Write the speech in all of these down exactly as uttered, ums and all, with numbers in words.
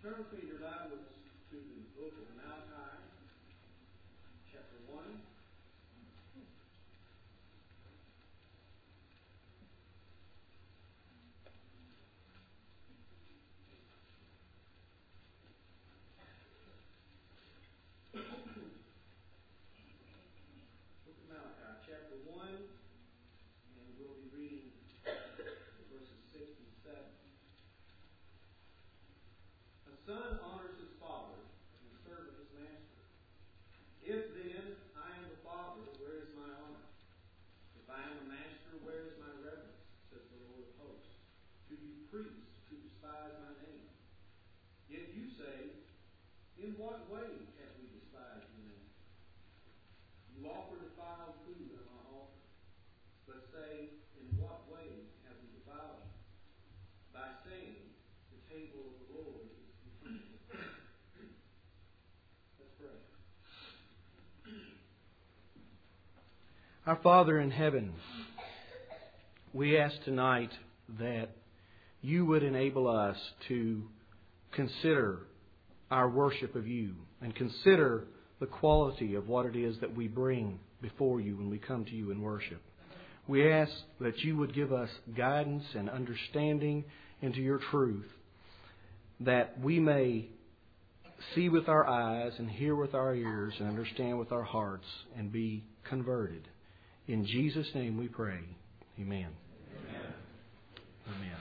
Turn with me your Bibles to the book of Malachi, chapter one. Book of Malachi, chapter one, and we'll be reading verses six and seven. A son honors his father, and a servant his master. If then I am the father, where is my honor? If I am the master, where is my reverence? Says the Lord of hosts. To you priests who despise my name. Yet you say, in what way have we despised your name? You offer defiled food on my altar, but say, in what way have we defiled you? By saying, the table of the Lord is Let's pray. Our Father in heaven, we ask tonight that you would enable us to consider our worship of you and consider the quality of what it is that we bring before you when we come to you in worship. We ask that you would give us guidance and understanding into your truth, that we may see with our eyes and hear with our ears and understand with our hearts and be converted. In Jesus' name we pray. Amen. Amen. Amen.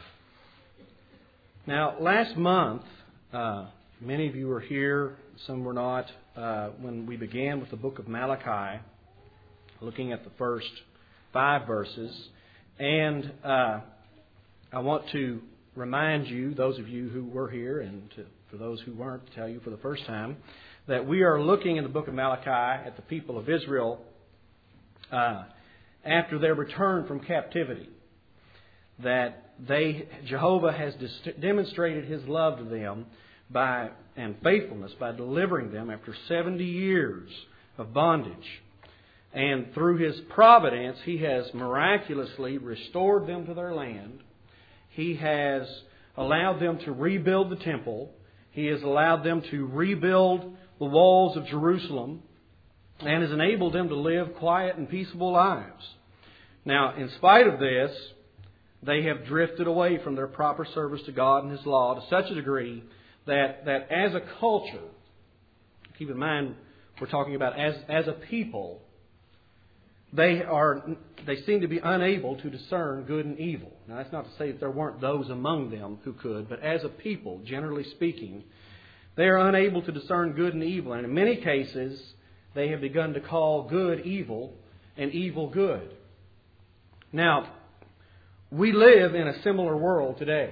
Now, last month, uh, many of you were here, some were not, uh, when we began with the book of Malachi, looking at the first five verses. And uh, I want to remind you, those of you who were here, and to, for those who weren't, to tell you for the first time, that we are looking in the book of Malachi at the people of Israel uh, after their return from captivity. That they, Jehovah has dis- demonstrated His love to them by and faithfulness by delivering them after seventy years of bondage. And through His providence, He has miraculously restored them to their land. He has allowed them to rebuild the temple. He has allowed them to rebuild the walls of Jerusalem and has enabled them to live quiet and peaceable lives. Now, in spite of this, they have drifted away from their proper service to God and His law to such a degree that, that as a culture, keep in mind we're talking about as, as a people, They are. They seem to be unable to discern good and evil. Now, that's not to say that there weren't those among them who could, but as a people, generally speaking, they are unable to discern good and evil. And in many cases, they have begun to call good evil and evil good. Now, we live in a similar world today,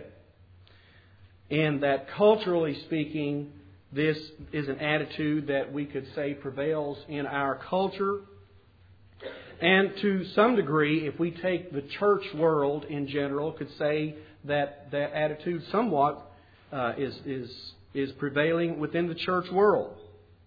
in that culturally speaking, this is an attitude that we could say prevails in our culture. And to some degree, if we take the church world in general, could say that that attitude somewhat uh, is is is prevailing within the church world.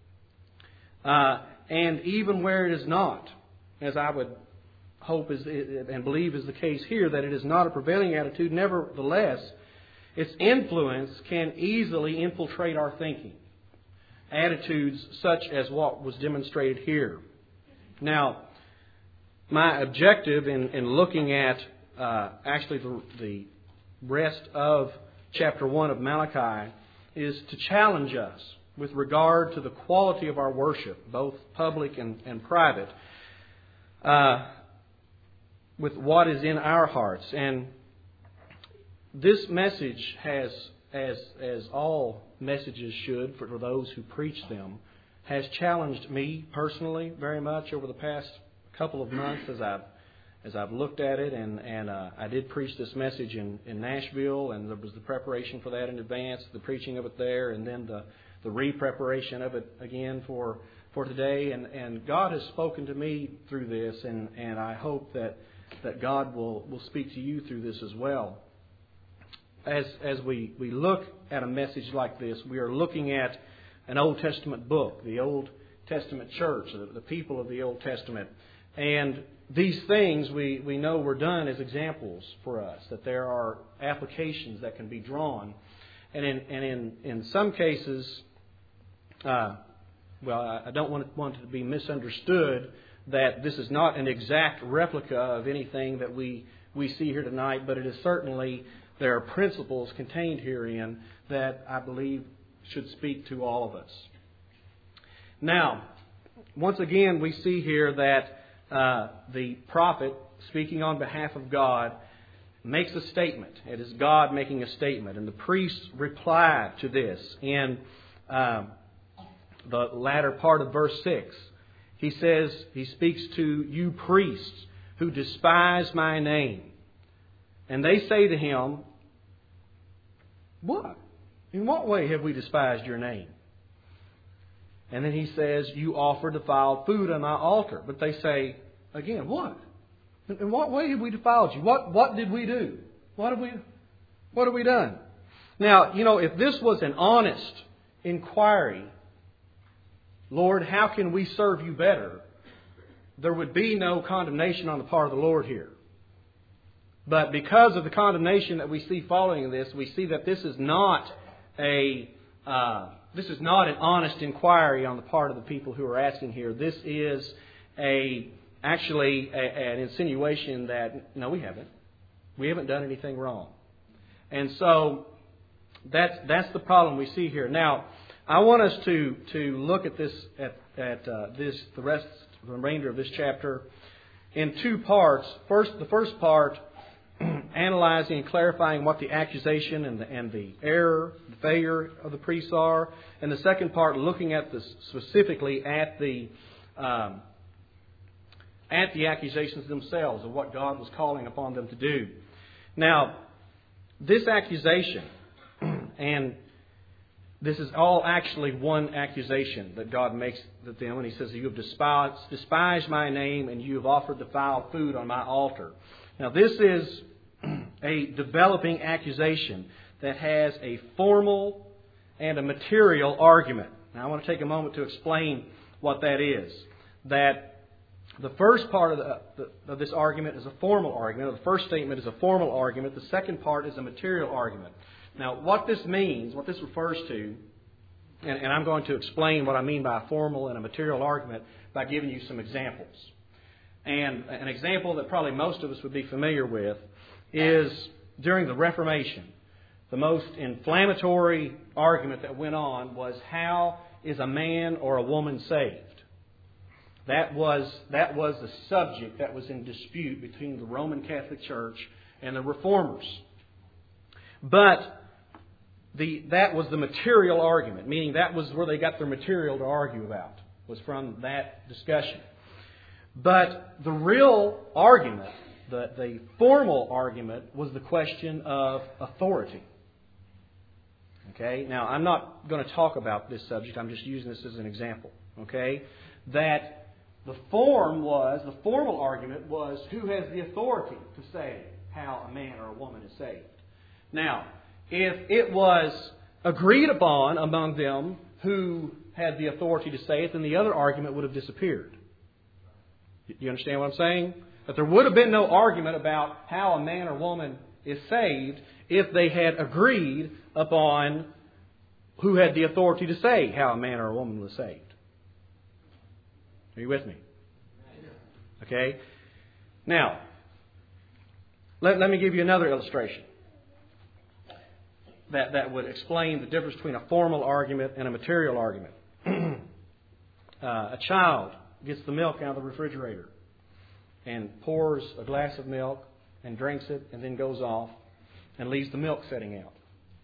Uh, and even where it is not, as I would hope is and believe is the case here, that it is not a prevailing attitude, nevertheless, its influence can easily infiltrate our thinking. Attitudes such as what was demonstrated here. Now, my objective in, in looking at uh, actually the, the rest of chapter one of Malachi is to challenge us with regard to the quality of our worship, both public and, and private, uh, with what is in our hearts. And this message has, as, as all messages should for those who preach them, has challenged me personally very much over the past couple of months as I've as I've looked at it, and and uh, I did preach this message in, in Nashville, and there was the preparation for that in advance, the preaching of it there, and then the the re-preparation of it again for for today. And, and God has spoken to me through this, and, and I hope that that God will, will speak to you through this as well. As as we, we look at a message like this, we are looking at an Old Testament book, the Old Testament church, the, the people of the Old Testament. And these things we, we know were done as examples for us, that there are applications that can be drawn. And in and in, in some cases, uh, well, I, I don't want it, want it to be misunderstood that this is not an exact replica of anything that we, we see here tonight, but it is certainly, there are principles contained herein that I believe should speak to all of us. Now, once again, we see here that uh, the prophet, speaking on behalf of God, makes a statement. It is God making a statement. And the priests reply to this in uh, the latter part of verse six. He says, he speaks to you priests who despise my name. And they say to him, what? In what way have we despised your name? And then he says, you offer defiled food on my altar. But they say, again, what? In what way have we defiled you? What what did we do? What have we what have we done? Now, you know, if this was an honest inquiry, Lord, how can we serve you better? There would be no condemnation on the part of the Lord here. But because of the condemnation that we see following this, we see that this is not a uh, this is not an honest inquiry on the part of the people who are asking here. This is a actually a, an insinuation that no, we haven't. We haven't done anything wrong. And so that's that's the problem we see here. Now, I want us to to look at this at at uh, this the rest the remainder of this chapter in two parts. First, the first part, analyzing and clarifying what the accusation and the and the error, the failure of the priests are, and the second part, looking at this specifically at the um, at the accusations themselves of what God was calling upon them to do. Now, this accusation, and this is all actually one accusation that God makes at them when He says, you have despised, despised my name and you have offered defiled food on my altar. Now, this is a developing accusation that has a formal and a material argument. Now, I want to take a moment to explain what that is. That the first part of, the, the, of this argument is a formal argument. The first statement is a formal argument. The second part is a material argument. Now, what this means, what this refers to, and, and I'm going to explain what I mean by a formal and a material argument by giving you some examples. And an example that probably most of us would be familiar with is during the Reformation. The most inflammatory argument that went on was, how is a man or a woman saved? That was that was the subject that was in dispute between the Roman Catholic Church and the Reformers. But the that was the material argument, meaning that was where they got their material to argue about, was from that discussion. But the real argument, the, the formal argument, was the question of authority. Okay? Now, I'm not going to talk about this subject. I'm just using this as an example. Okay? That the form was, the formal argument was, who has the authority to say how a man or a woman is saved? Now, if it was agreed upon among them who had the authority to say it, then the other argument would have disappeared. You understand what I'm saying? That there would have been no argument about how a man or woman is saved if they had agreed upon who had the authority to say how a man or a woman was saved. Are you with me? Okay. Now, let, let me give you another illustration that, that would explain the difference between a formal argument and a material argument. uh, a child gets the milk out of the refrigerator and pours a glass of milk and drinks it and then goes off and leaves the milk setting out.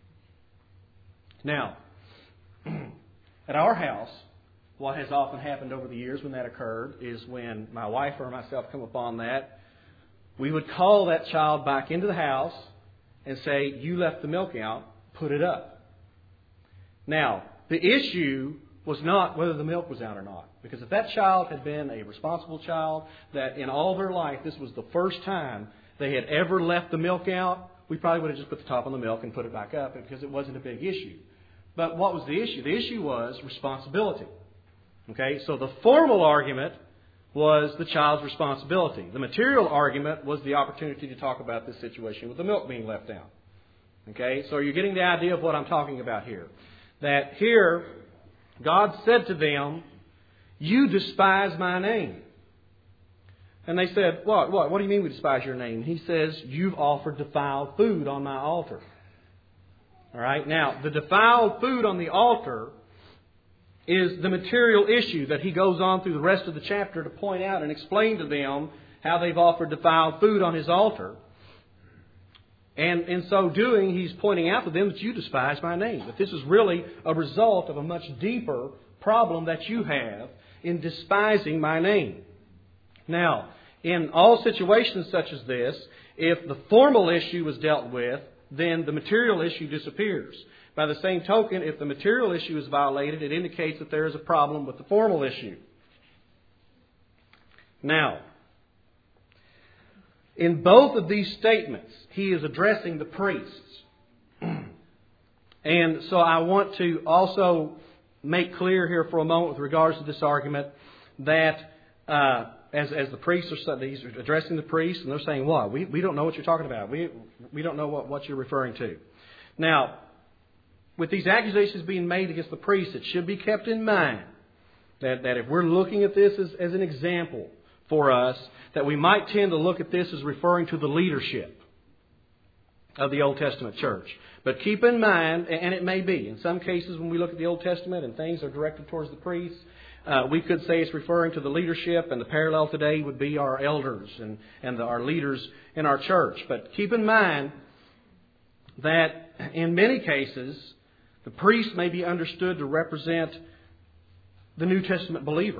Now, at our house, what has often happened over the years when that occurred is when my wife or myself come upon that, we would call that child back into the house and say, you left the milk out, put it up. Now, the issue was not whether the milk was out or not. Because if that child had been a responsible child, that in all their life this was the first time they had ever left the milk out, we probably would have just put the top on the milk and put it back up because it wasn't a big issue. But what was the issue? The issue was responsibility. Okay, so the formal argument was the child's responsibility. The material argument was the opportunity to talk about this situation with the milk being left out. Okay, so you're getting the idea of what I'm talking about here. That here, God said to them, you despise my name. And they said, what, what, what do you mean we despise your name? He says, you've offered defiled food on my altar. All right, now, the defiled food on the altar is the material issue that he goes on through the rest of the chapter to point out and explain to them how they've offered defiled food on his altar. And in so doing, he's pointing out to them that you despise my name. That this is really a result of a much deeper problem that you have in despising my name. Now, in all situations such as this, if the formal issue is dealt with, then the material issue disappears. By the same token, if the material issue is violated, it indicates that there is a problem with the formal issue. Now, in both of these statements, he is addressing the priests. And so I want to also make clear here for a moment with regards to this argument that uh, as, as the priests are he's addressing the priests, and they're saying, what? We, we don't know what you're talking about. We, we don't know what, what you're referring to. Now, with these accusations being made against the priests, it should be kept in mind that, that if we're looking at this as, as an example for us, that we might tend to look at this as referring to the leadership of the Old Testament church. But keep in mind, and it may be, in some cases when we look at the Old Testament and things are directed towards the priests, uh, we could say it's referring to the leadership, and the parallel today would be our elders and, and the, our leaders in our church. But keep in mind that in many cases, the priest may be understood to represent the New Testament believer.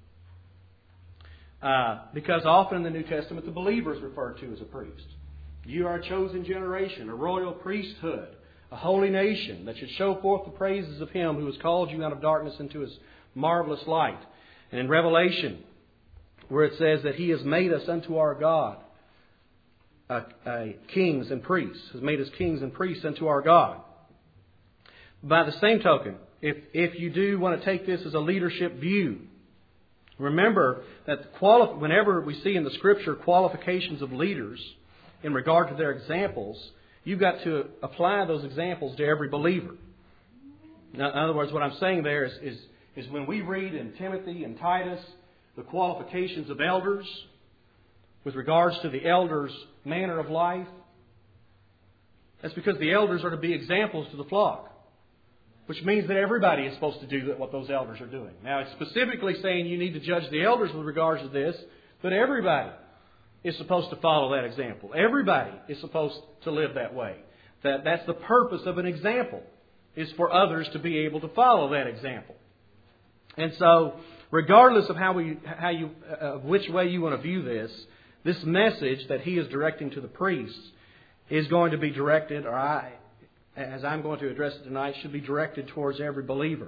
Uh, because often in the New Testament, the believer is referred to as a priest. You are a chosen generation, a royal priesthood, a holy nation that should show forth the praises of Him who has called you out of darkness into His marvelous light. And in Revelation, where it says that He has made us unto our God a, a kings and priests, has made us kings and priests unto our God. By the same token, if, if you do want to take this as a leadership view, remember that quali- whenever we see in the Scripture qualifications of leaders in regard to their examples, you've got to apply those examples to every believer. Now, in other words, what I'm saying there is, is, is when we read in Timothy and Titus the qualifications of elders with regards to the elders' manner of life, that's because the elders are to be examples to the flock. Which means that everybody is supposed to do what those elders are doing. Now, it's specifically saying you need to judge the elders with regards to this, but everybody is supposed to follow that example. Everybody is supposed to live that way. That, that's the purpose of an example, is for others to be able to follow that example. And so, regardless of how we, how you, uh, which way you want to view this, this message that he is directing to the priests is going to be directed, or I... as I'm going to address it tonight, should be directed towards every believer.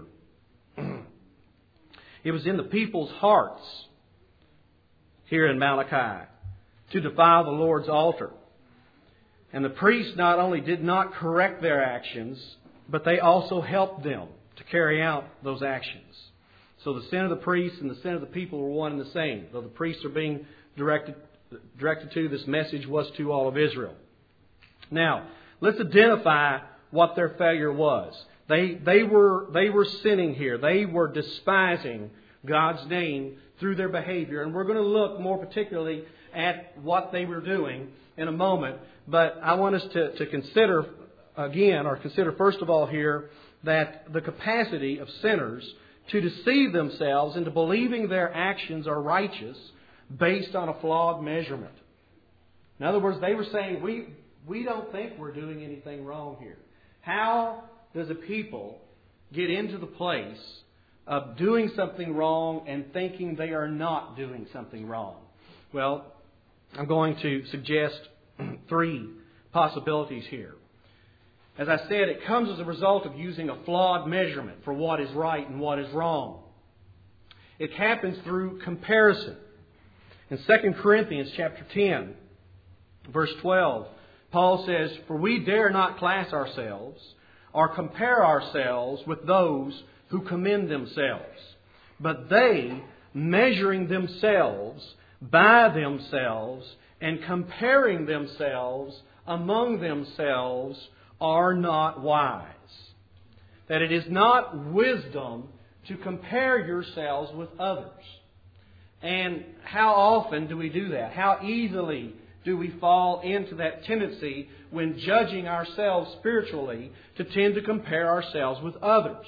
It was in the people's hearts here in Malachi to defile the Lord's altar. And the priests not only did not correct their actions, but they also helped them to carry out those actions. So the sin of the priests and the sin of the people were one and the same. Though the priests are being directed, directed to, this message was to all of Israel. Now, let's identify what their failure was. They, they were, they were sinning here. They were despising God's name through their behavior. And we're going to look more particularly at what they were doing in a moment. But I want us to, to consider again, or consider first of all here, that the capacity of sinners to deceive themselves into believing their actions are righteous based on a flawed measurement. In other words, they were saying, we, we don't think we're doing anything wrong here. How does a people get into the place of doing something wrong and thinking they are not doing something wrong? Well, I'm going to suggest three possibilities here. As I said, it comes as a result of using a flawed measurement for what is right and what is wrong. It happens through comparison. In Second Corinthians chapter ten, verse twelve, Paul says, "For we dare not class ourselves or compare ourselves with those who commend themselves. But they, measuring themselves by themselves and comparing themselves among themselves, are not wise. That it is not wisdom to compare yourselves with others. And how often do we do that? How easily do we fall into that tendency when judging ourselves spiritually to tend to compare ourselves with others?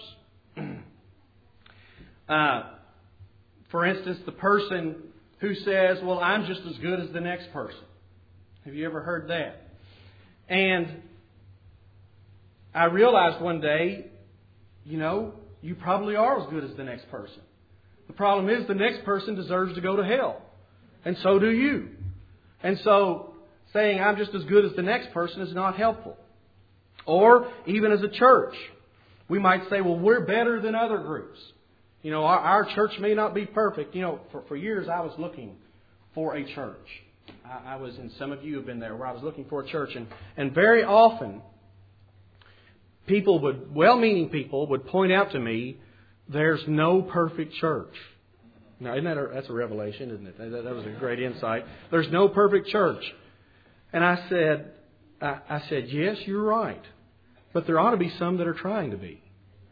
uh, for instance, the person who says, well, I'm just as good as the next person. Have you ever heard that? And I realized one day, you know, you probably are as good as the next person. The problem is the next person deserves to go to hell. And so do you. And so saying I'm just as good as the next person is not helpful. Or even as a church, we might say, well, we're better than other groups. You know, our, our church may not be perfect. You know, for, for years I was looking for a church. I, I was, and some of you have been there, where I was looking for a church. And, and very often, people would, well-meaning people would point out to me, there's no perfect church. Now, isn't that a, that's a revelation, isn't it? That, that was a great insight. There's no perfect church. And I said, I, I said, yes, you're right. But there ought to be some that are trying to be.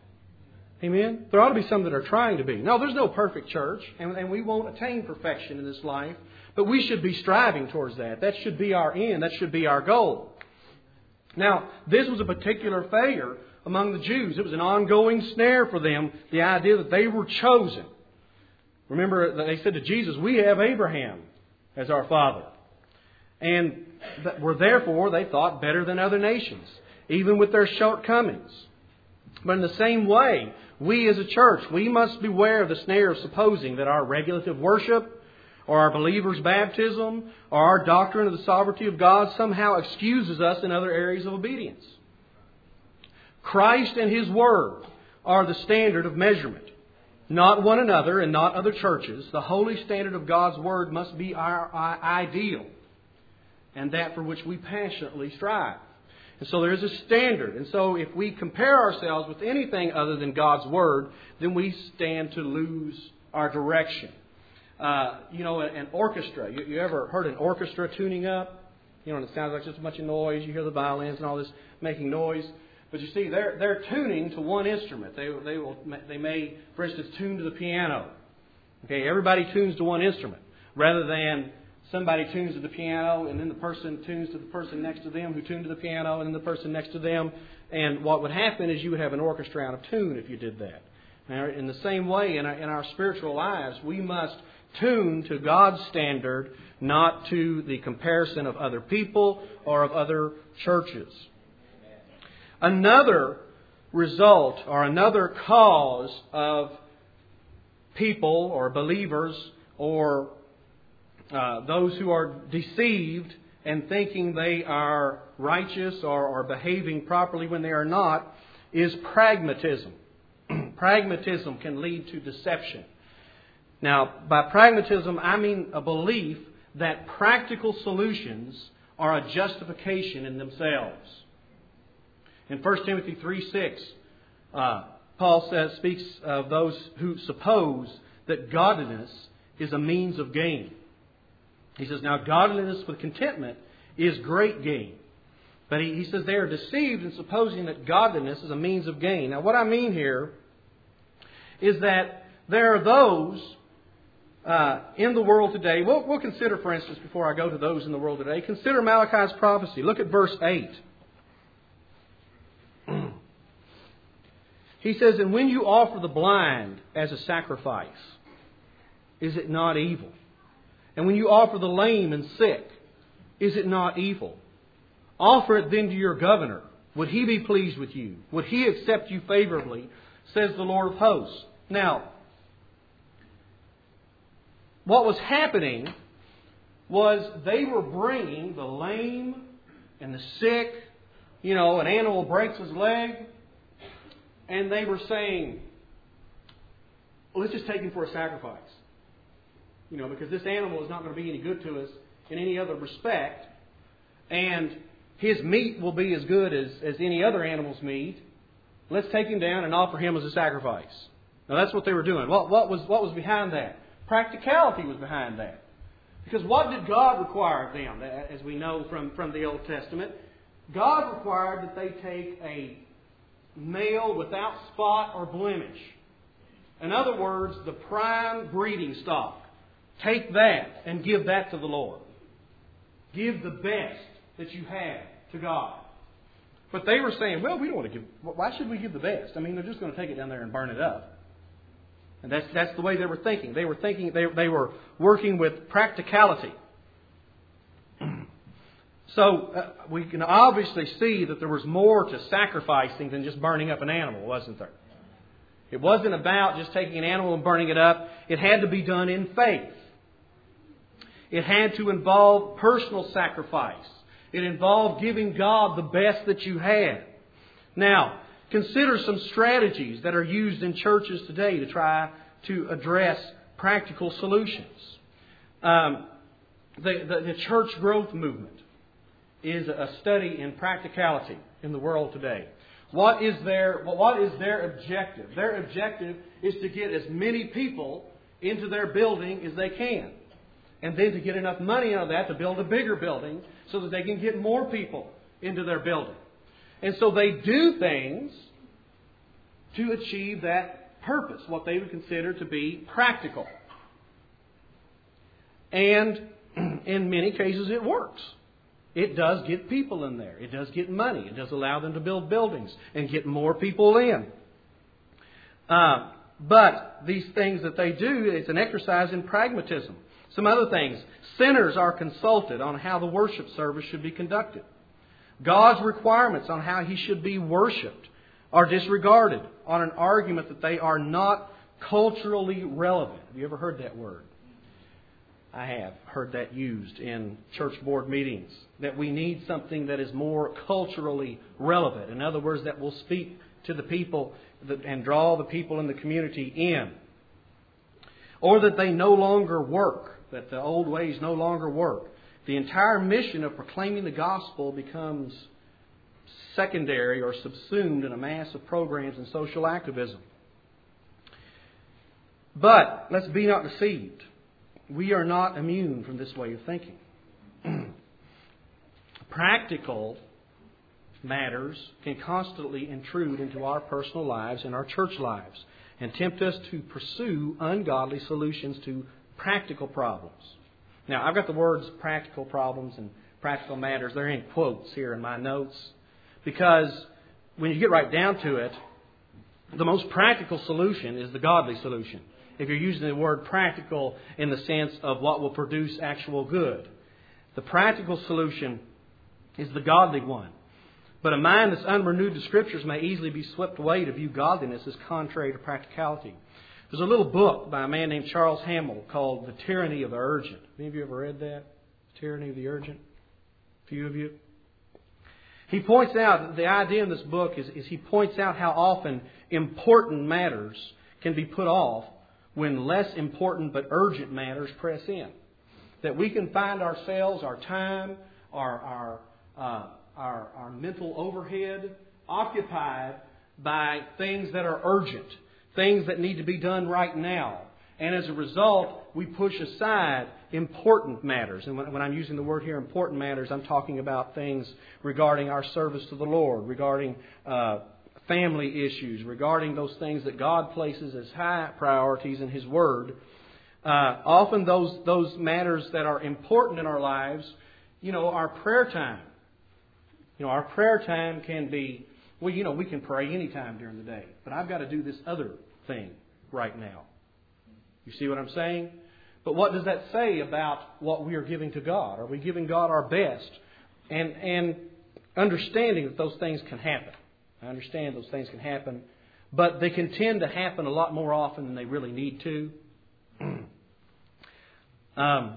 Amen? There ought to be some that are trying to be. No, there's no perfect church, and, and we won't attain perfection in this life. But we should be striving towards that. That should be our end. That should be our goal. Now, this was a particular failure among the Jews. It was an ongoing snare for them, the idea that they were chosen. Remember, they said to Jesus, we have Abraham as our father. And were therefore, they thought, better than other nations, even with their shortcomings. But in the same way, we as a church, we must beware of the snare of supposing that our regulative worship, or our believers' baptism, or our doctrine of the sovereignty of God somehow excuses us in other areas of obedience. Christ and His Word are the standard of measurement. Not one another and not other churches. The holy standard of God's Word must be our ideal, and that for which we passionately strive. And so there is a standard. And so if we compare ourselves with anything other than God's Word, then we stand to lose our direction. Uh, you know, an orchestra. You, you ever heard an orchestra tuning up? You know, and it sounds like just a bunch of noise. You hear the violins and all this making noise. But you see, they're they're tuning to one instrument. They they will they may, for instance, tune to the piano. Okay, everybody tunes to one instrument rather than somebody tunes to the piano and then the person tunes to the person next to them who tuned to the piano and then the person next to them. And what would happen is you would have an orchestra out of tune if you did that. Now, in the same way, in our, in our spiritual lives, we must tune to God's standard, not to the comparison of other people or of other churches. Another result or another cause of people or believers or uh, those who are deceived and thinking they are righteous or, or behaving properly when they are not is pragmatism. Pragmatism can lead to deception. Now, by pragmatism, I mean a belief that practical solutions are a justification in themselves. In First Timothy three six, uh, Paul says, speaks of those who suppose that godliness is a means of gain. He says, now godliness with contentment is great gain. But he, he says they are deceived in supposing that godliness is a means of gain. Now, what I mean here is that there are those uh, in the world today. We'll, we'll consider, for instance, before I go to those in the world today, consider Malachi's prophecy. Look at verse eight. He says, and when you offer the blind as a sacrifice, is it not evil? And when you offer the lame and sick, is it not evil? Offer it then to your governor. Would he be pleased with you? Would he accept you favorably? Says the Lord of hosts. Now, what was happening was they were bringing the lame and the sick. You know, an animal breaks his leg, and they were saying, well, let's just take him for a sacrifice. You know, because this animal is not going to be any good to us in any other respect. And his meat will be as good as, as any other animal's meat. Let's take him down and offer him as a sacrifice. Now, that's what they were doing. What, what was what was behind that? Practicality was behind that. Because what did God require of them, as we know from, from the Old Testament? God required that they take a male without spot or blemish. In other words, the prime breeding stock. Take that and give that to the Lord. Give the best that you have to God. But they were saying, well, we don't want to give, why should we give the best? I mean, they're just going to take it down there and burn it up. And that's that's the way they were thinking. They were thinking, they, they were working with practicality. So uh, we can obviously see that there was more to sacrificing than just burning up an animal, wasn't there? It wasn't about just taking an animal and burning it up. It had to be done in faith. It had to involve personal sacrifice. It involved giving God the best that you had. Now, consider some strategies that are used in churches today to try to address practical solutions. Um, the, the, the church growth movement is a study in practicality in the world today. What is their, what is their objective? Their objective is to get as many people into their building as they can. And then to get enough money out of that to build a bigger building so that they can get more people into their building. And so they do things to achieve that purpose, what they would consider to be practical. And in many cases it works. It does get people in there. It does get money. It does allow them to build buildings and get more people in. Uh, but these things that they do, it's an exercise in pragmatism. Some other things. Sinners are consulted on how the worship service should be conducted. God's requirements on how He should be worshipped are disregarded on an argument that they are not culturally relevant. Have you ever heard that word? I have heard that used in church board meetings, that we need something that is more culturally relevant. In other words, that will speak to the people and draw the people in the community in. Or that they no longer work, that the old ways no longer work. The entire mission of proclaiming the gospel becomes secondary or subsumed in a mass of programs and social activism. But let's be not deceived. We are not immune from this way of thinking. Practical matters can constantly intrude into our personal lives and our church lives and tempt us to pursue ungodly solutions to practical problems. Now, I've got the words practical problems and practical matters. They're in quotes here in my notes because when you get right down to it, the most practical solution is the godly solution. If you're using the word practical in the sense of what will produce actual good. The practical solution is the godly one. But a mind that's unrenewed to Scriptures may easily be swept away to view godliness as contrary to practicality. There's a little book by a man named Charles Hamill called The Tyranny of the Urgent. Any of you ever read that? Tyranny of the Urgent? A few of you? He points out, the idea in this book is, is he points out how often important matters can be put off when less important but urgent matters press in. That we can find ourselves, our time, our our uh, our, our mental overhead occupied by things that are urgent, things that need to be done right now. And as a result, we push aside important matters. And when, when I'm using the word here, important matters, I'm talking about things regarding our service to the Lord, regarding uh, family issues, regarding those things that God places as high priorities in His Word. Uh, often those those matters that are important in our lives, you know, our prayer time. You know, our prayer time can be, well, you know, we can pray any time during the day, but I've got to do this other thing right now. You see what I'm saying? But what does that say about what we are giving to God? Are we giving God our best? And and understanding that those things can happen. I understand those things can happen, but they can tend to happen a lot more often than they really need to. um,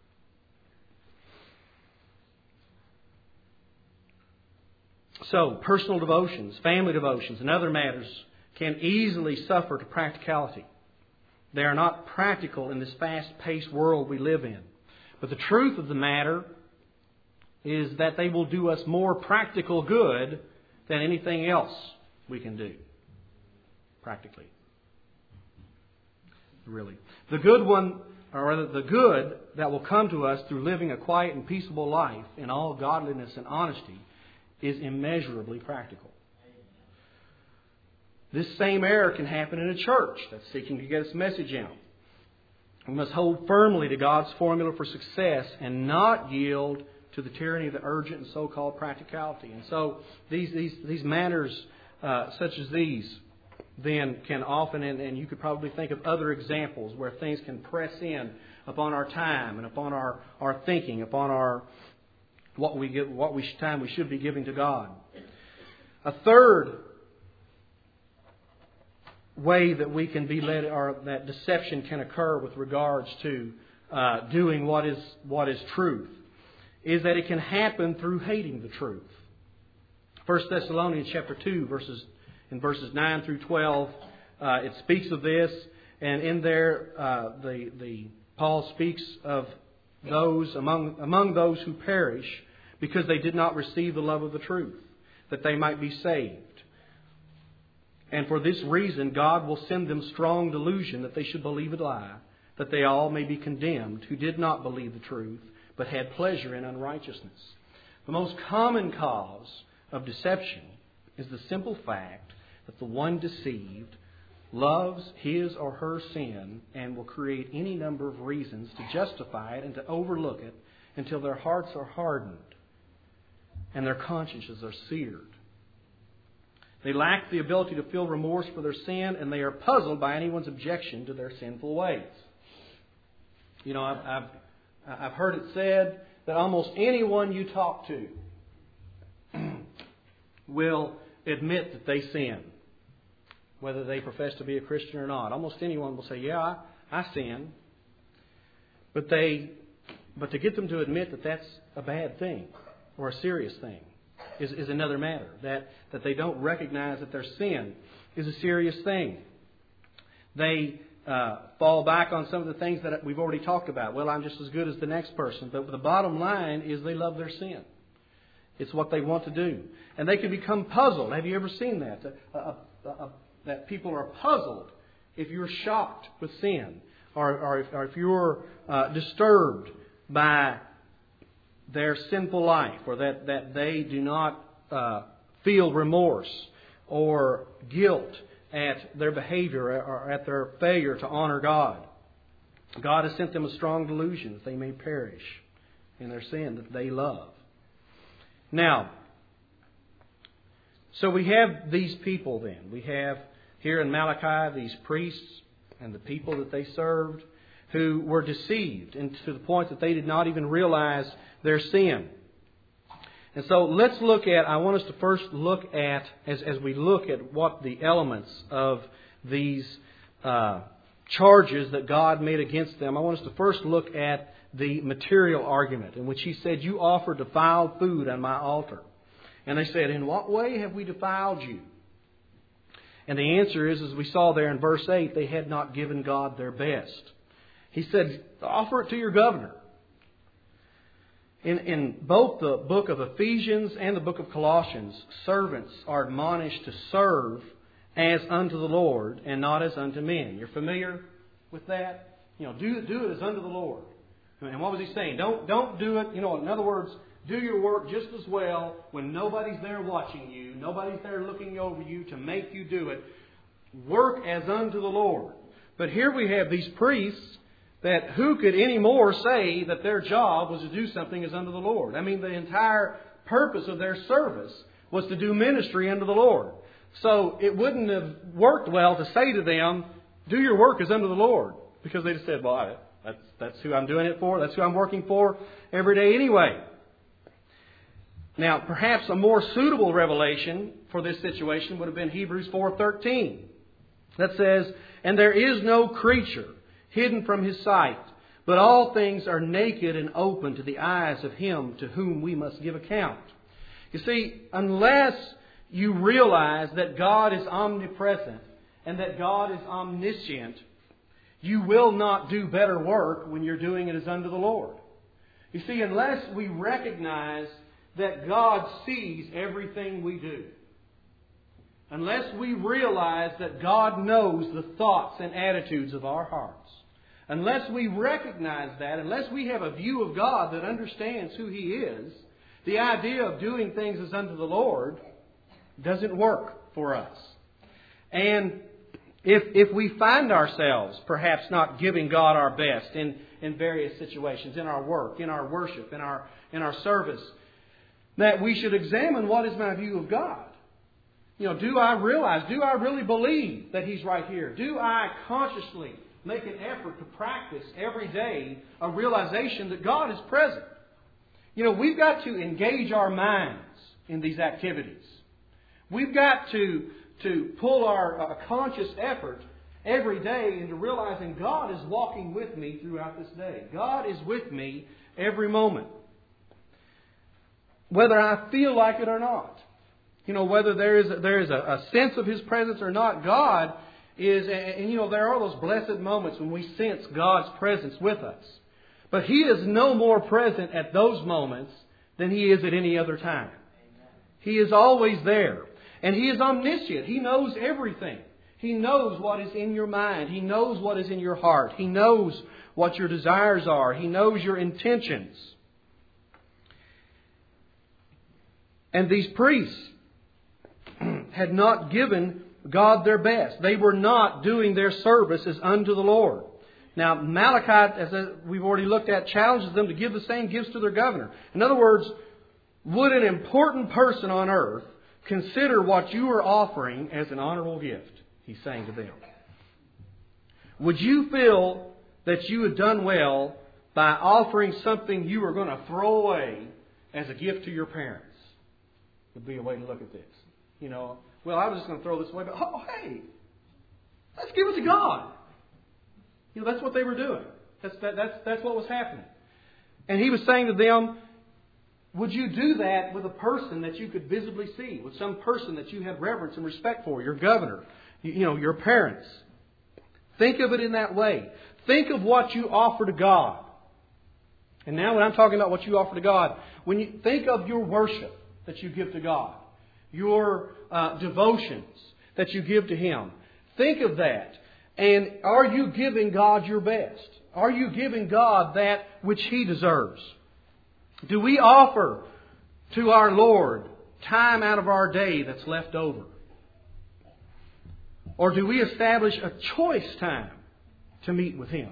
so, personal devotions, family devotions, and other matters can easily suffer to practicality. They are not practical in this fast-paced world we live in. But the truth of the matter is that they will do us more practical good than anything else we can do. Practically. Really. The good one, or rather the good that will come to us through living a quiet and peaceable life in all godliness and honesty is immeasurably practical. This same error can happen in a church that's seeking to get its message out. We must hold firmly to God's formula for success and not yield to the tyranny of the urgent and so-called practicality. And so these these these matters uh, such as these then can often, and, and you could probably think of other examples where things can press in upon our time and upon our, our thinking, upon our what we give, what we time we should be giving to God. A third way that we can be led, or that deception can occur with regards to uh, doing what is what is truth, is that it can happen through hating the truth. First Thessalonians chapter two, verses in verses nine through twelve, uh, it speaks of this, and in there uh, the the Paul speaks of those among among those who perish because they did not receive the love of the truth, that they might be saved. And for this reason, God will send them strong delusion that they should believe a lie, that they all may be condemned who did not believe the truth, but had pleasure in unrighteousness. The most common cause of deception is the simple fact that the one deceived loves his or her sin and will create any number of reasons to justify it and to overlook it until their hearts are hardened and their consciences are seared. They lack the ability to feel remorse for their sin, and they are puzzled by anyone's objection to their sinful ways. You know, I've, I've, I've heard it said that almost anyone you talk to will admit that they sin, whether they profess to be a Christian or not. Almost anyone will say, yeah, I, I sin. But they, but to get them to admit that that's a bad thing or a serious thing is, is another matter. That, that they don't recognize that their sin is a serious thing. They uh, fall back on some of the things that we've already talked about. Well, I'm just as good as the next person. But the bottom line is they love their sin. It's what they want to do. And they can become puzzled. Have you ever seen that? A, a, a, that people are puzzled if you're shocked with sin, or, or, if, or if you're uh, disturbed by their sinful life, or that, that they do not uh, feel remorse or guilt at their behavior or at their failure to honor God. God has sent them a strong delusion that they may perish in their sin that they love. Now, so we have these people then. We have here in Malachi these priests and the people that they served who were deceived, and to the point that they did not even realize their sin. And so let's look at, I want us to first look at, as, as we look at what the elements of these uh, charges that God made against them, I want us to first look at the material argument in which He said, you offer defiled food on my altar. And they said, in what way have we defiled you? And the answer is, as we saw there in verse eight, they had not given God their best. He said, offer it to your governor. In, in both the book of Ephesians and the book of Colossians, servants are admonished to serve as unto the Lord and not as unto men. You're familiar with that? You know, do, do it as unto the Lord. And what was he saying? Don't, don't do it, you know, in other words, do your work just as well when nobody's there watching you, nobody's there looking over you to make you do it. Work as unto the Lord. But here we have these priests that who could any more say that their job was to do something as unto the Lord? I mean, the entire purpose of their service was to do ministry unto the Lord. So it wouldn't have worked well to say to them, do your work as unto the Lord. Because they just said, well, I, that's, that's who I'm doing it for. That's who I'm working for every day anyway. Now, perhaps a more suitable revelation for this situation would have been Hebrews four thirteen. That says, and there is no creature hidden from His sight, but all things are naked and open to the eyes of Him to whom we must give account. You see, unless you realize that God is omnipresent and that God is omniscient, you will not do better work when you're doing it as unto the Lord. You see, unless we recognize that God sees everything we do, unless we realize that God knows the thoughts and attitudes of our hearts, unless we recognize that, unless we have a view of God that understands who He is, The idea of doing things as unto the Lord doesn't work for us. And if if we find ourselves perhaps not giving God our best in, in various situations, in our work, in our worship, in our in our service, that we should examine what is my view of God. You know, do I realize, do I really believe that He's right here? Do I consciously make an effort to practice every day a realization that God is present? You know, we've got to engage our minds in these activities. We've got to, to pull our uh, conscious effort every day into realizing God is walking with me throughout this day. God is with me every moment. Whether I feel like it or not. You know, whether there is, a, there is a, a sense of His presence or not, God is, and you know, there are those blessed moments when we sense God's presence with us. But He is no more present at those moments than He is at any other time. He is always there. And He is omniscient. He knows everything. He knows what is in your mind. He knows what is in your heart. He knows what your desires are. He knows your intentions. And these priests had not given God their best. They were not doing their service as unto the Lord. Now, Malachi, as we've already looked at, challenges them to give the same gifts to their governor. In other words, would an important person on earth consider what you are offering as an honorable gift? He's saying to them. Would you feel that you had done well by offering something you were going to throw away as a gift to your parents? Would be a way to look at this. You know, well, I was just going to throw this away, but oh, hey, let's give it to God. You know, that's what they were doing. That's that, that's that's what was happening. And He was saying to them, would you do that with a person that you could visibly see, with some person that you have reverence and respect for, your governor, you, you know, your parents? Think of it in that way. Think of what you offer to God. And now when I'm talking about what you offer to God, when you think of your worship that you give to God, your uh, devotions that you give to Him, think of that. And are you giving God your best? Are you giving God that which He deserves? Do we offer to our Lord time out of our day that's left over? Or do we establish a choice time to meet with Him?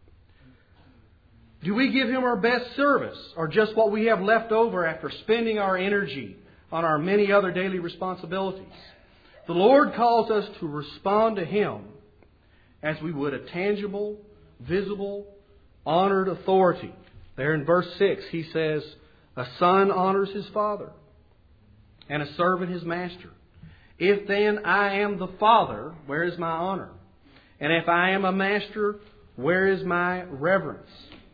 Do we give Him our best service, or just what we have left over after spending our energy on our many other daily responsibilities? The Lord calls us to respond to Him as we would a tangible, visible, honored authority. There in verse six, He says, a son honors his father, and a servant his master. If then I am the father, where is my honor? And if I am a master, where is my reverence?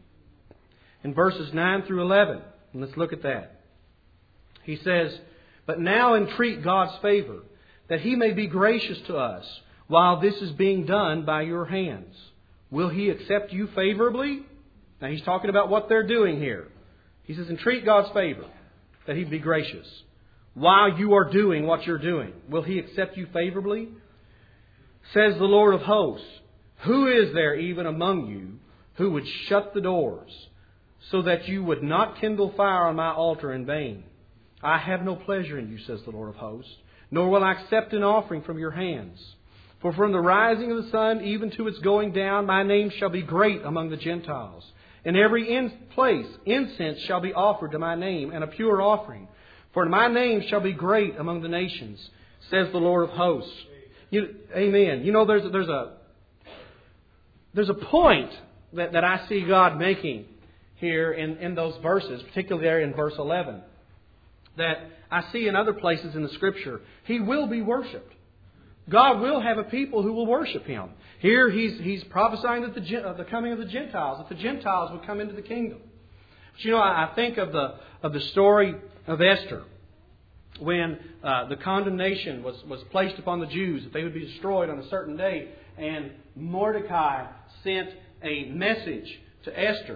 In verses nine through eleven, and let's look at that. He says, but now entreat God's favor, that He may be gracious to us, while this is being done by your hands. Will He accept you favorably? Now He's talking about what they're doing here. He says, entreat God's favor, that He'd be gracious. While you are doing what you're doing, will He accept you favorably? Says the Lord of hosts, who is there even among you who would shut the doors, so that you would not kindle fire on my altar in vain? I have no pleasure in you, says the Lord of hosts, nor will I accept an offering from your hands. For from the rising of the sun even to its going down, my name shall be great among the Gentiles. In every in place incense shall be offered to my name, and a pure offering. For my name shall be great among the nations, says the Lord of hosts. You, amen. You know, there's, there's a there's a point that, that I see God making here in, in those verses, particularly there in verse eleven, that I see in other places in the Scripture. He will be worshipped. God will have a people who will worship Him. Here He's He's prophesying that the, uh, the coming of the Gentiles, that the Gentiles would come into the kingdom. But you know, I, I think of the of the story of Esther, when uh, the condemnation was, was placed upon the Jews that they would be destroyed on a certain day, and Mordecai sent a message to Esther,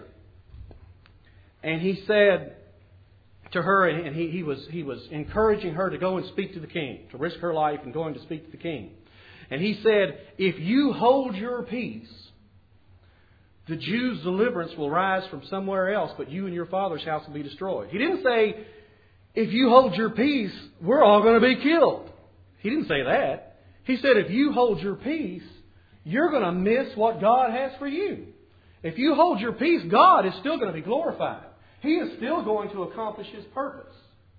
and he said to her, and he, he was he was encouraging her to go and speak to the king, to risk her life and going to speak to the king. And he said, if you hold your peace the Jews' deliverance will rise from somewhere else, but you and your father's house will be destroyed. He didn't say, if you hold your peace, we're all going to be killed. He didn't say that. He said, if you hold your peace, you're going to miss what God has for you. If you hold your peace, God is still going to be glorified. He is still going to accomplish His purpose.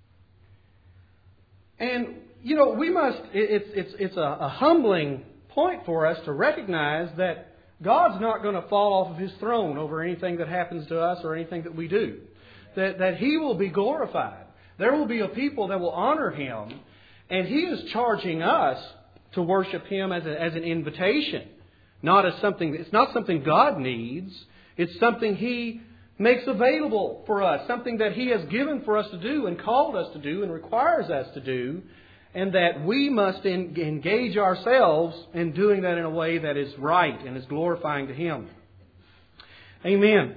And, you know, we must, it's, it's, it's a, a humbling point for us to recognize that God's not going to fall off of His throne over anything that happens to us or anything that we do. That, that He will be glorified. There will be a people that will honor Him. And He is charging us to worship Him as, a, as an invitation. Not as something, it's not something God needs. It's something He makes available for us. Something that He has given for us to do and called us to do and requires us to do. And that we must en- engage ourselves in doing that in a way that is right and is glorifying to Him. Amen.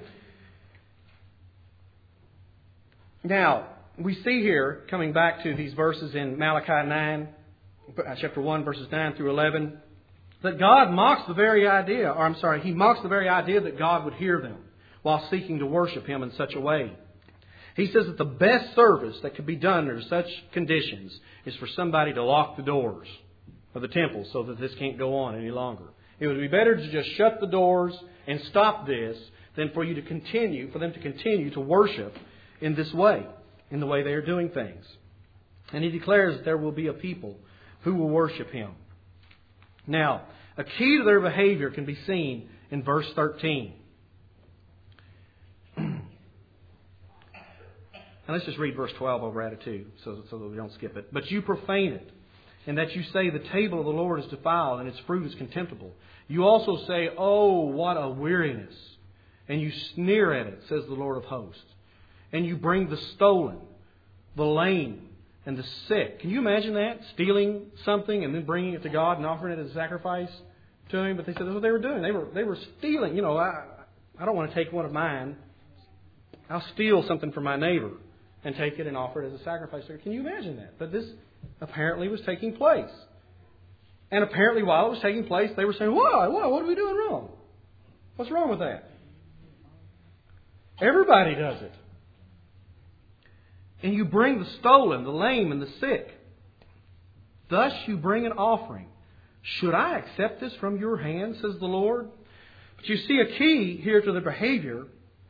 Now, we see here, coming back to these verses in Malachi nine, chapter one, verses nine through eleven, that God mocks the very idea, or I'm sorry, He mocks the very idea that God would hear them while seeking to worship Him in such a way. He says that the best service that could be done under such conditions is for somebody to lock the doors of the temple so that this can't go on any longer. It would be better to just shut the doors and stop this than for you to continue, for them to continue to worship in this way, in the way they are doing things. And He declares that there will be a people who will worship Him. Now, a key to their behavior can be seen in verse thirteen. Now let's just read verse twelve over at it too, so, so that we don't skip it. But you profane it, and that you say the table of the Lord is defiled, and its fruit is contemptible. You also say, oh, what a weariness. And you sneer at it, says the Lord of hosts. And you bring the stolen, the lame, and the sick. Can you imagine that? Stealing something and then bringing it to God and offering it as a sacrifice to Him. But they said that's what they were doing. They were they were stealing. You know, I, I don't want to take one of mine. I'll steal something from my neighbor and take it and offer it as a sacrifice. Can you imagine that? But this apparently was taking place. And apparently while it was taking place, they were saying, why? Why? What are we doing wrong? What's wrong with that? Everybody does it. And you bring the stolen, the lame, and the sick. Thus you bring an offering. Should I accept this from your hand, says the Lord? But you see a key here to their behavior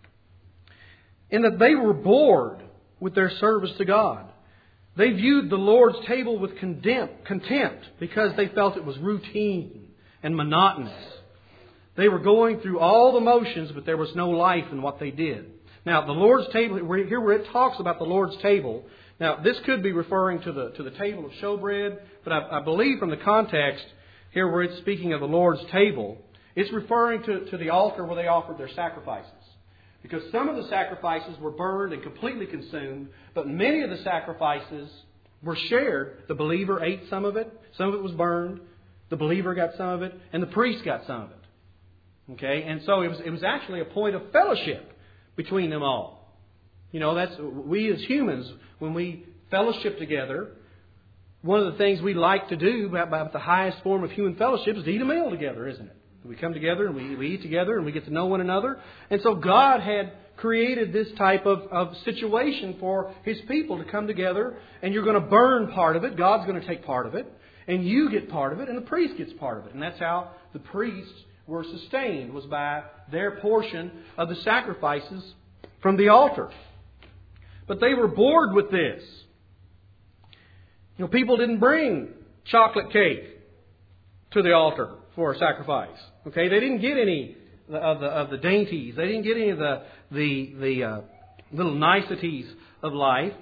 in that they were bored with their service to God. They viewed the Lord's table with contempt because they felt it was routine and monotonous. They were going through all the motions, but there was no life in what they did. Now, the Lord's table, here where it talks about the Lord's table, now this could be referring to the to the table of showbread, but I, I believe from the context here where it's speaking of the Lord's table, it's referring to, to the altar where they offered their sacrifices. Because some of the sacrifices were burned and completely consumed, but many of the sacrifices were shared. The believer ate some of it, some of it was burned, the believer got some of it, and the priest got some of it. Okay, and so it was it was actually a point of fellowship between them all. You know, that's we as humans, when we fellowship together, one of the things we like to do about the highest form of human fellowship is to eat a meal together, isn't it? We come together and we, we eat together and we get to know one another. And so God had created this type of, of situation for His people to come together, and you're going to burn part of it. God's going to take part of it. And you get part of it, and the priest gets part of it. And that's how the priests were sustained, was by their portion of the sacrifices from the altar. But they were bored with this. You know, people didn't bring chocolate cake to the altar for a sacrifice. Okay, they didn't get any of the of the dainties. They didn't get any of the the the uh, little niceties of life.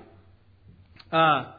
Uh,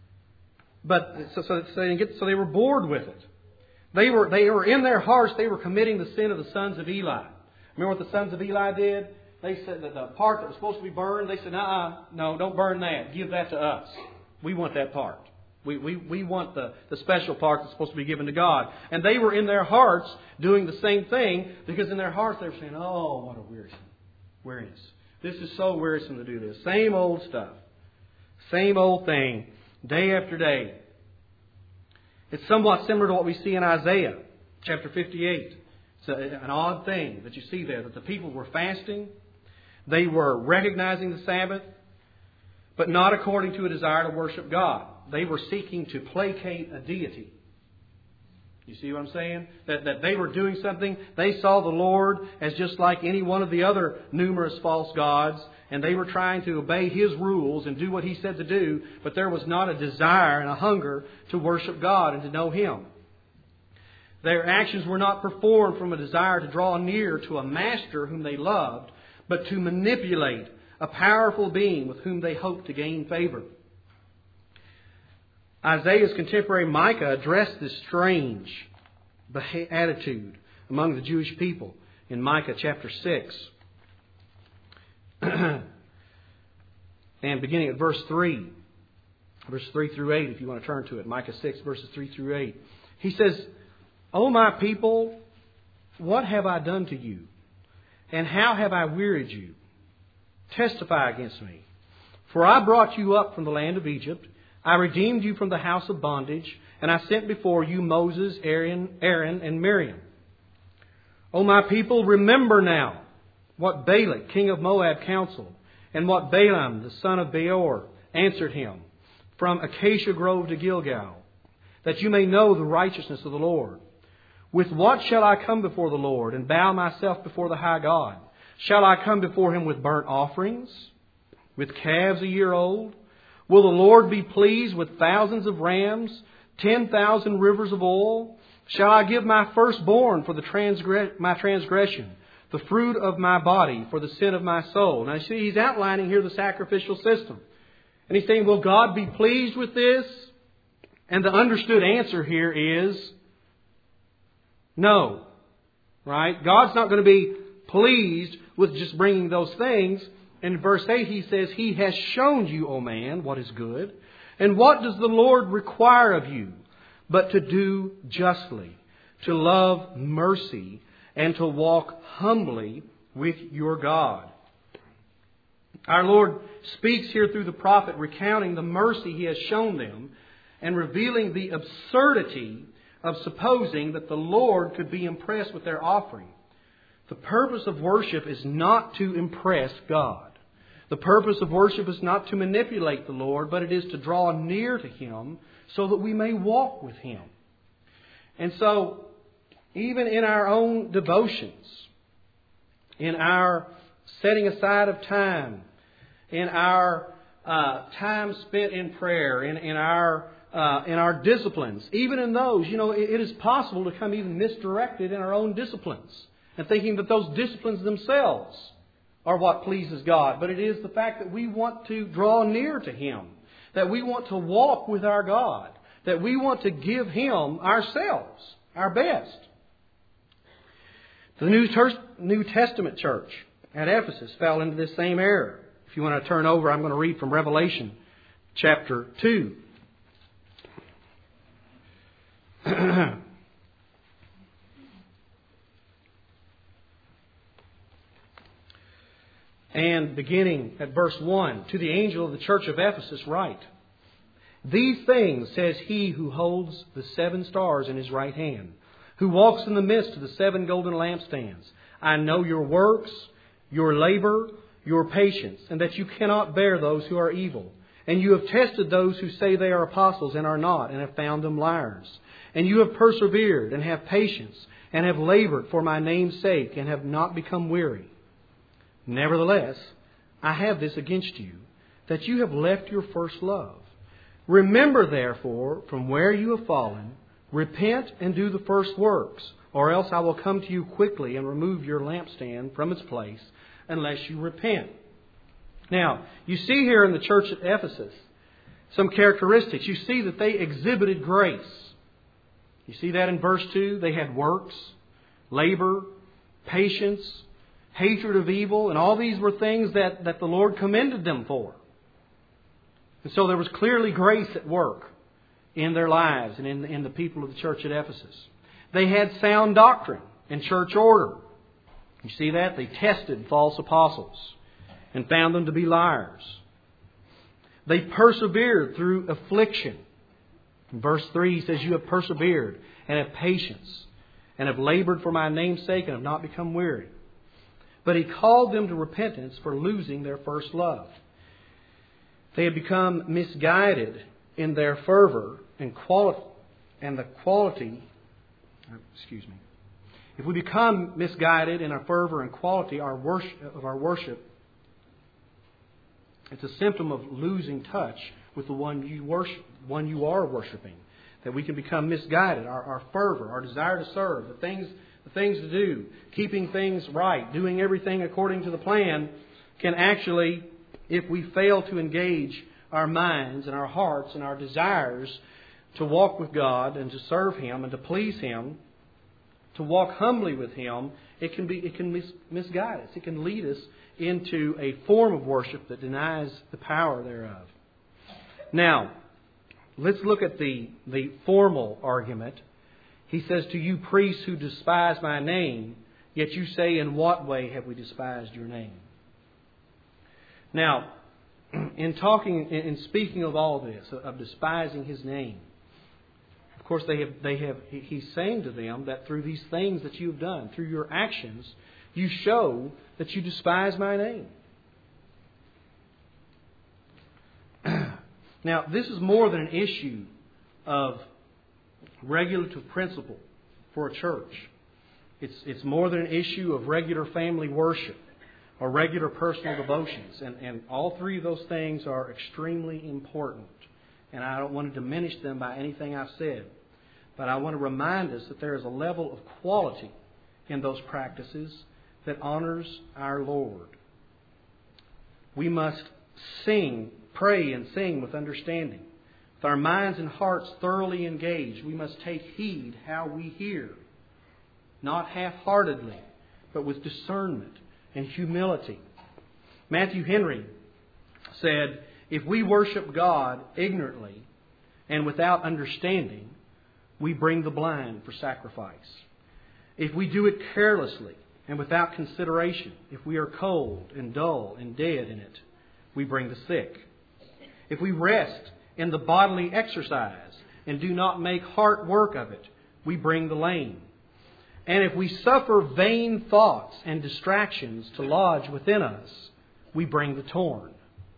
but so so, so, they didn't get, so they were bored with it. They were they were in their hearts. They were committing the sin of the sons of Eli. Remember what the sons of Eli did? They said that the part that was supposed to be burned. They said, "Uh, no, don't burn that. Give that to us. We want that part. We, we, we want the, the special part that's supposed to be given to God." And they were in their hearts doing the same thing, because in their hearts they were saying, oh, what a wearisome, weariness. This is so wearisome to do this. Same old stuff. Same old thing. Day after day. It's somewhat similar to what we see in Isaiah chapter fifty-eight. It's an odd thing that you see there, that the people were fasting. They were recognizing the Sabbath, but not according to a desire to worship God. They were seeking to placate a deity. You see what I'm saying? That, that they were doing something. They saw the Lord as just like any one of the other numerous false gods, and they were trying to obey His rules and do what He said to do, but there was not a desire and a hunger to worship God and to know Him. Their actions were not performed from a desire to draw near to a master whom they loved, but to manipulate a powerful being with whom they hoped to gain favor. Isaiah's contemporary Micah addressed this strange attitude among the Jewish people in Micah chapter six. And beginning at verse three, verse three through eight, if you want to turn to it, Micah six, verses three through eight. He says, O my people, what have I done to you? And how have I wearied you? Testify against me. For I brought you up from the land of Egypt. I redeemed you from the house of bondage. And I sent before you Moses, Aaron, Aaron and Miriam. O my people, remember now what Balak, king of Moab, counseled, and what Balaam, the son of Beor, answered him from Acacia Grove to Gilgal, that you may know the righteousness of the Lord. With what shall I come before the Lord and bow myself before the high God? Shall I come before Him with burnt offerings, with calves a year old? Will the Lord be pleased with thousands of rams, ten thousand rivers of oil? Shall I give my firstborn for the transgress- my transgression, the fruit of my body for the sin of my soul? Now, you see, he's outlining here the sacrificial system. And he's saying, will God be pleased with this? And the understood answer here is no. Right? God's not going to be pleased with just bringing those things. In verse eight he says, He has shown you, O man, what is good. And what does the Lord require of you? But to do justly, to love mercy, and to walk humbly with your God. Our Lord speaks here through the prophet, recounting the mercy He has shown them and revealing the absurdity of supposing that the Lord could be impressed with their offering. The purpose of worship is not to impress God. The purpose of worship is not to manipulate the Lord, but it is to draw near to Him so that we may walk with Him. And so, even in our own devotions, in our setting aside of time, in our uh, time spent in prayer, in, in our uh, in our disciplines, even in those, you know, it, it is possible to become even misdirected in our own disciplines and thinking that those disciplines themselves are what pleases God. But it is the fact that we want to draw near to Him, that we want to walk with our God, that we want to give Him ourselves, our best. The New, Ter- New Testament church at Ephesus fell into this same error. If you want to turn over, I'm going to read from Revelation chapter two. And beginning at verse one, to the angel of the church of Ephesus write, These things says He who holds the seven stars in His right hand, who walks in the midst of the seven golden lampstands. I know your works, your labor, your patience, and that you cannot bear those who are evil. And you have tested those who say they are apostles and are not, and have found them liars. And you have persevered and have patience, and have labored for my name's sake, and have not become weary. Nevertheless, I have this against you, that you have left your first love. Remember, therefore, from where you have fallen, repent and do the first works, or else I will come to you quickly and remove your lampstand from its place, unless you repent. Now, you see here in the church at Ephesus some characteristics. You see that they exhibited grace. You see that in verse two. They had works, labor, patience, hatred of evil, and all these were things that, that the Lord commended them for. And so there was clearly grace at work in their lives and in, in the people of the church at Ephesus. They had sound doctrine and church order. You see that? They tested false apostles and found them to be liars. They persevered through affliction. In verse three he says, you have persevered and have patience and have labored for my name's sake and have not become weary. But He called them to repentance for losing their first love. They had become misguided in their fervor and quality, and the quality. Excuse me. If we become misguided in our fervor and quality our worship, of our worship, it's a symptom of losing touch with the one you worship, one you are worshiping. That we can become misguided. Our, our fervor, our desire to serve, the things, the things to do, keeping things right, doing everything according to the plan, can actually, if we fail to engage our minds and our hearts and our desires to walk with God and to serve Him and to please Him, to walk humbly with Him, it can be it can mis, misguide us. It can lead us into a form of worship that denies the power thereof. Now, let's look at the, the formal argument. He says, to you priests who despise my name, yet you say, in what way have we despised your name? Now, in talking, in speaking of all this, of despising His name, of course, they have, they have. He's saying to them that through these things that you've done, through your actions, you show that you despise my name. Now, this is more than an issue of regulative principle for a church. It's, it's more than an issue of regular family worship or regular personal devotions. And, and all three of those things are extremely important. And I don't want to diminish them by anything I've said. But I want to remind us that there is a level of quality in those practices that honors our Lord. We must sing, pray and sing with understanding. With our minds and hearts thoroughly engaged, we must take heed how we hear. Not half-heartedly, but with discernment and humility. Matthew Henry said, if we worship God ignorantly and without understanding, we bring the blind for sacrifice. If we do it carelessly and without consideration, if we are cold and dull and dead in it, we bring the sick. If we rest in the bodily exercise and do not make heart work of it, we bring the lame. And if we suffer vain thoughts and distractions to lodge within us, we bring the torn.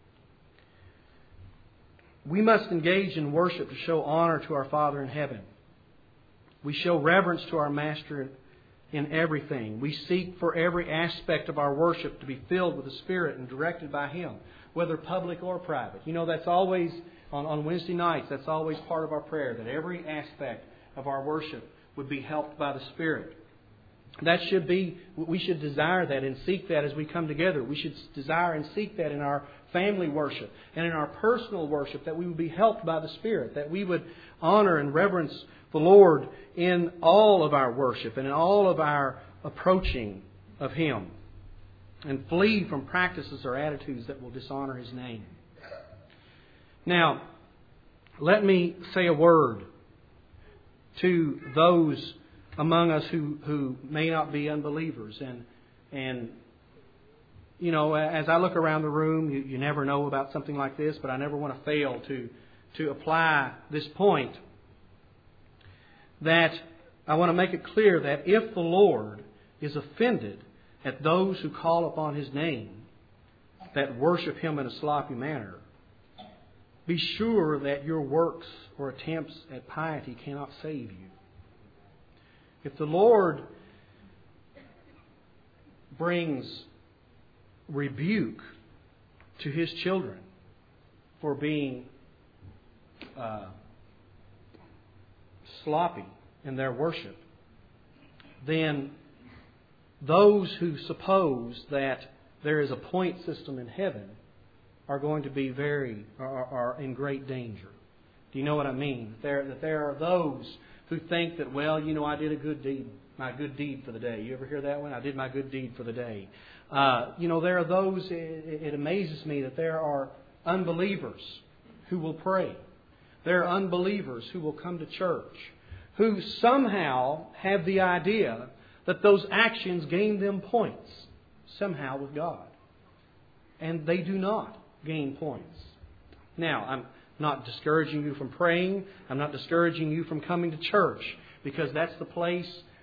We must engage in worship to show honor to our Father in heaven. We show reverence to our Master in everything. We seek for every aspect of our worship to be filled with the Spirit and directed by Him, whether public or private. You know, that's always, on, on Wednesday nights, that's always part of our prayer, that every aspect of our worship would be helped by the Spirit. That should be, we should desire that and seek that as we come together. We should desire and seek that in our family worship and in our personal worship, that we would be helped by the Spirit, that we would honor and reverence the Lord in all of our worship and in all of our approaching of Him, and flee from practices or attitudes that will dishonor His name. Now, let me say a word to those among us who, who may not be unbelievers. And, and you know, as I look around the room, you, you never know about something like this, but I never want to fail to, to apply this point. That I want to make it clear that if the Lord is offended at those who call upon His name, that worship Him in a sloppy manner, be sure that your works or attempts at piety cannot save you. If the Lord brings rebuke to His children for being uh, sloppy in their worship, then those who suppose that there is a point system in heaven are going to be very, are, are in great danger. Do you know what I mean? There, that there are those who think that, well, you know, I did a good deed, my good deed for the day. You ever hear that one? I did my good deed for the day. Uh, you know, there are those, it, it amazes me that there are unbelievers who will pray. There are unbelievers who will come to church, who somehow have the idea that those actions gain them points somehow with God. And they do not gain points. Now, I'm not discouraging you from praying. I'm not discouraging you from coming to church, because that's the place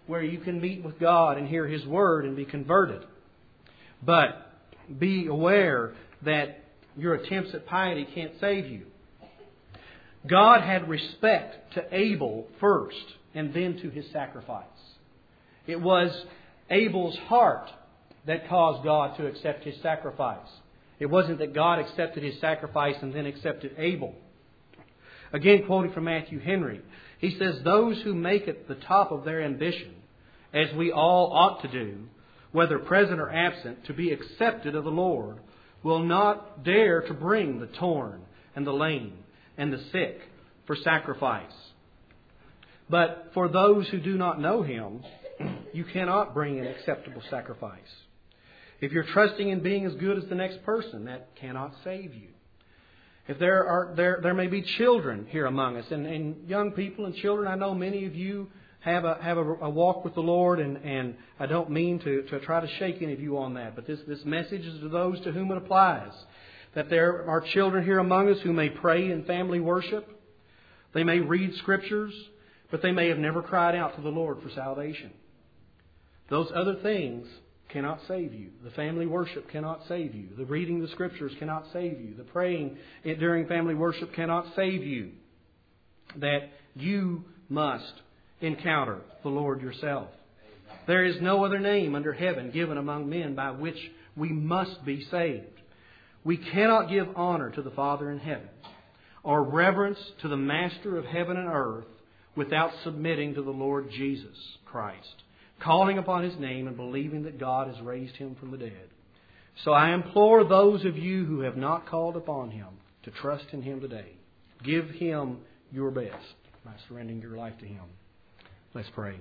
where you can meet with God and hear His Word and be converted. But be aware that your attempts at piety can't save you. God had respect to Abel first and then to his sacrifice. It was Abel's heart that caused God to accept his sacrifice. It wasn't that God accepted his sacrifice and then accepted Abel. Again, quoting from Matthew Henry, he says, "Those who make it the top of their ambition, as we all ought to do, whether present or absent, to be accepted of the Lord, will not dare to bring the torn and the lame and the sick for sacrifice. But for those who do not know Him, you cannot bring an acceptable sacrifice. If you're trusting in being as good as the next person, that cannot save you. If there are there there may be children here among us, and, and young people and children, I know many of you have a have a, a walk with the Lord, and, and I don't mean to, to try to shake any of you on that, but this, this message is to those to whom it applies. That there are children here among us who may pray in family worship. They may read Scriptures, but they may have never cried out to the Lord for salvation. Those other things cannot save you. The family worship cannot save you. The reading the Scriptures cannot save you. The praying during family worship cannot save you. That you must encounter the Lord yourself. There is no other name under heaven given among men by which we must be saved. We cannot give honor to the Father in heaven or reverence to the Master of heaven and earth without submitting to the Lord Jesus Christ, calling upon His name and believing that God has raised Him from the dead. So I implore those of you who have not called upon Him to trust in Him today. Give Him your best by surrendering your life to Him. Let's pray.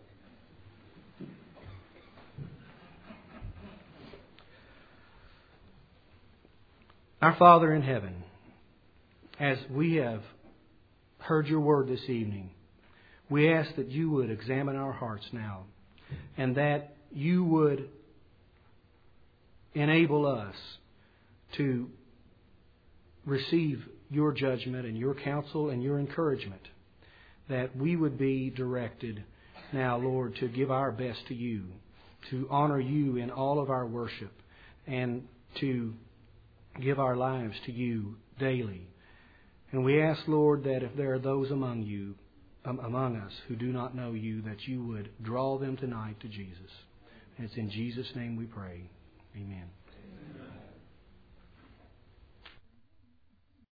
Our Father in heaven, as we have heard your word this evening, we ask that you would examine our hearts now, and that you would enable us to receive your judgment and your counsel and your encouragement, that we would be directed now, Lord, to give our best to you, to honor you in all of our worship, and to give our lives to you daily. And we ask, Lord, that if there are those among you, um, among us who do not know you, that you would draw them tonight to Jesus. And it's in Jesus' name we pray. Amen.